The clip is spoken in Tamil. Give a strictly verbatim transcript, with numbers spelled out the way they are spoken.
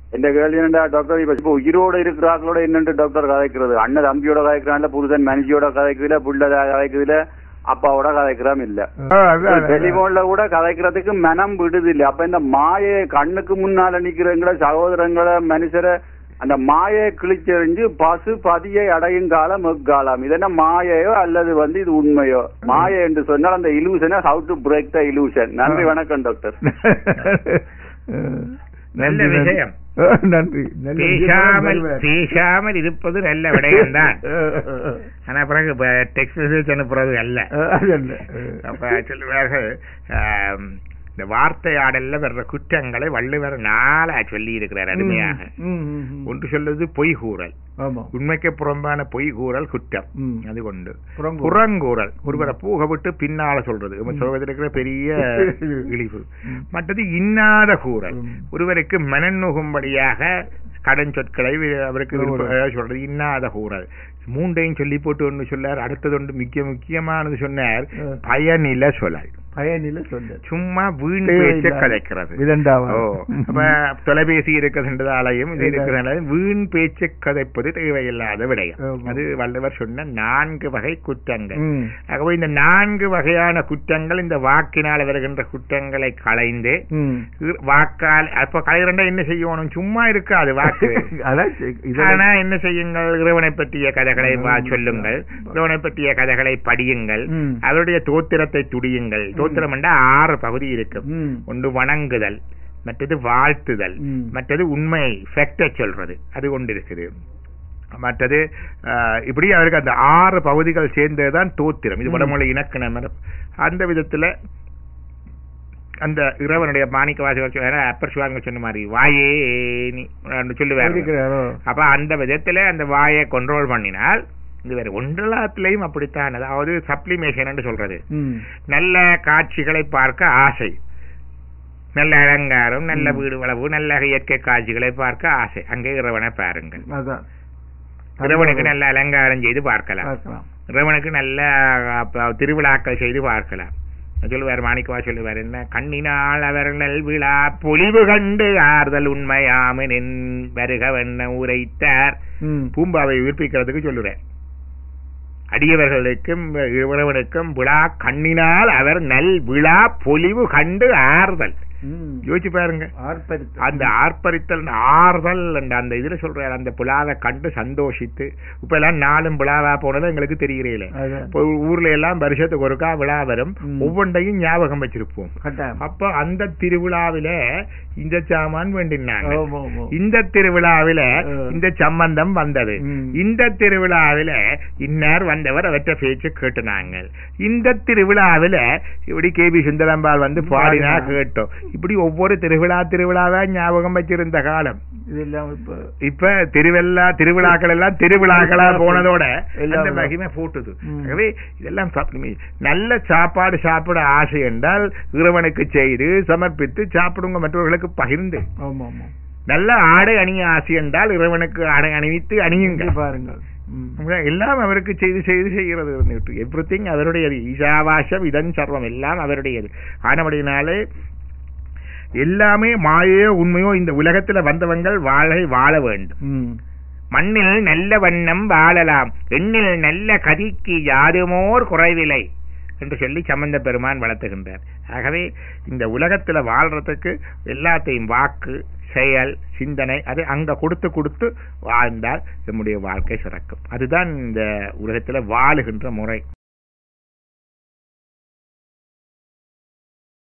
இந்த கேள்வி என்னடா டாக்டர், இப்ப இப்ப உயிரோட இருக்கிறார்களோட என்னென்று டாக்டர் கதைக்கிறது? அண்ணன் தம்பியோட கதைக்கிறான்ல, புருஷன் மனுஷியோட கதைக்குதுல, புள்ள கதைக்குதுல, அப்பாவோட கதைக்கிறாம இல்ல, டெலிபோன்ல கூட கதைக்கிறதுக்கு மனம் விடுது இல்ல. அப்ப இந்த மாயை கண்ணுக்கு முன்னால நிக்கிறவங்கள சகோதரங்களை மனுஷரை அந்த மாயை கிழிச்செறிஞ்சு பசு பதியை அடையும் காலம் எக்காலம். இது என்ன மாயையோ அல்லது வந்து இது உண்மையோ? மாயை என்று சொன்னால் அந்த இலூஷனை how to break the illusion. நன்றி, வணக்கம் டாக்டர். நல்ல விஷயம். நன்றி. பேசாமல் பேசாமல் இருப்பது நல்ல விடயம் தான். ஆனா பிறகு டெக்ஸ்ட் மெசேஜ் அனுப்புறது அல்ல. அப்ப சொல்லுவார்கள், இந்த வார்த்தையாடல்ல வர்ற குற்றங்களை வள்ளுவர் நாளா சொல்லி இருக்கிறார் அருமையாக. ஒன்று சொல்லுது பொய் கூறல், உண்மைக்கு புறம்பான பொய் கூறல் குற்றம். அது கொண்டு புறங்கூறல், ஒருவரை பூக விட்டு பின்னால சொல்றது சொல்வதற்கு பெரிய இழிவு. மற்றது இன்னாத கூறல், ஒருவருக்கு மனநுகும்படியாக கடன் சொற்களை அவருக்கு சொல்றது இன்னாத கூறல். மூண்டையும் சொல்லி போட்டு ஒன்று சொன்னார். அடுத்தது ஒன்று மிக முக்கியமானது சொன்னார், பயனில சொல்லல். பயனில சொல்ல சும்மா வீண் பேச்ச கதைக்கிறது. அப்ப தொலைபேசி இருக்கிறதாலையும் இது இருக்கிறதாலையும் வீண் பேச்ச கதைப்பது தேவையில்லாத விடயம். அது வள்ளுவர் சொன்ன நான்கு வகை குற்றங்கள். ஆகவே இந்த நான்கு வகையான குற்றங்கள், இந்த வாக்கினால் வருகின்ற குற்றங்களை களைந்து வாக்கால் அப்ப கலைறண்டா என்ன செய்யணும்? சும்மா இருக்காது வாக்கு. ஆனா என்ன செய்யுங்கள்? இறைவனை பற்றிய கதைகளை சொல்லுங்கள், இறைவனை பற்றிய கதைகளை படியுங்கள், அவருடைய தோத்திரத்தை துடியுங்கள். தோத்திரம் என்றா ஆறு பகுதி இருக்கு. ஒன்று வணங்குதல், மற்றது வாழ்த்துதல், மற்றது உண்மை ஃபேக்ட சொல்றது, அது கொண்டு இருக்குது. மற்றது இப்படி அவருக்கு அந்த ஆறு பகுதிகள் சேர்ந்ததுதான் தோத்திரம். இது வடமொழி இணக்கணம். அந்த விதத்துல அந்த இறைவனுடைய மாணிக்க வாசகர் அப்பர் சிவாங்க சொன்ன மாதிரி வாயே நீ சொல்லுவாரு. அப்ப அந்த விதத்துல அந்த வாயை கண்ட்ரோல் பண்ணினால் இது வேற ஒன்றலாத்திலையும் அப்படித்தான். அதாவது சப்ளிமேஷன் என்று சொல்றது, நல்ல காட்சிகளை பார்க்க ஆசை, நல்ல அலங்காரம், நல்ல வீடு வளவு, நல்ல இயற்கை காட்சிகளை பார்க்க ஆசை. அங்கே இறைவனை பாருங்கள். இறைவனுக்கு நல்ல அலங்காரம் செய்து பார்க்கலாம், இறைவனுக்கு நல்ல திருவிழாக்கள் செய்து பார்க்கலாம். சொல்லுவார் மாணிக்கவா, சொல்லுவார் என்ன, கண்ணினால் அவர்கள் விழா பொலிவு கண்டு ஆறுதல் உண்மையாமின் வருகவென்ன உரைத்தார். பூம்பாவை உயிர்ப்பிக்கிறதுக்கு சொல்லுறேன். அடியவர்களுக்கும் இறைவனுக்கும் விழா கண்ணினால் அவர் நல் விழா பொலிவு கண்டு ஆறுதல். யோசிச்சு பாருங்க, அந்த ஆர்ப்பரித்தல் ஆறுதல் அந்த இதுல சொல்றாரு. அந்த புலாவை கண்டு சந்தோஷித்து, இப்ப எல்லாம் நாளும் விழாவா போனது எங்களுக்கு தெரியல. இப்போ ஊர்ல எல்லாம் வருஷத்துக்கு ஒருக்கா விழா வரும், ஒவ்வொன்றையும் ஞாபகம் வச்சிருப்போம். அப்ப அந்த திருவிழாவில இந்த சாமான் வேண்டினாங்க, இந்த திருவிழாவில இந்த சம்பந்தம் வந்தது, இந்த திருவிழாவில இன்னார் வந்தவர் அவற்றை பேச்சு கேட்டுனாங்க, இந்த திருவிழாவில இப்படி கே பி சுந்தரம்பால் வந்து பாடினா கேட்டோம். இப்படி ஒவ்வொரு திருவிழா திருவிழாவா ஞாபகம் வச்சிருந்த காலம். இப்ப திருவிழா திருவிழாக்கள் எல்லாம் திருவிழாக்களா போனதோட அந்த மகிமை போட்டுது. ஆகவே இதெல்லாம் நல்ல சாப்பாடு சாப்பிட ஆசை என்றால் இறைவனுக்கு செய்து சமர்ப்பித்து சாப்பிடுங்க, மற்றவர்களுக்கு பகிர்ந்து. நல்ல ஆடை அணிய ஆசை என்றால் இறைவனுக்கு ஆடை அணிவித்து அணியுங்க பாருங்கள். எல்லாம் அவருக்கு செய்து செய்து செய்கிறது. எவ்ரிதிங் அவருடையது. ஈசாவாசம் இதன் சர்வம் எல்லாம் அவருடையது. ஆனபடினாலே எல்லாமே மாயோ உண்மையோ இந்த உலகத்துல வந்தவங்கள் வாழை வாழ வேண்டும். மண்ணில் நல்ல வண்ணம் வாழலாம், எண்ணில் நல்ல கதிக்கு யாருமோர் குறைவில்லை என்று சொல்லி சம்பந்த பெருமான் வளர்த்துகின்றார். ஆகவே இந்த உலகத்துல வாழ்றதுக்கு எல்லாத்தையும் வாக்கு, செயல், சிந்தனை அது அங்க கொடுத்து கொடுத்து வாழ்ந்தால் நம்முடைய வாழ்க்கை சிறக்கும். அதுதான் இந்த உலகத்துல வாழுகின்ற முறை.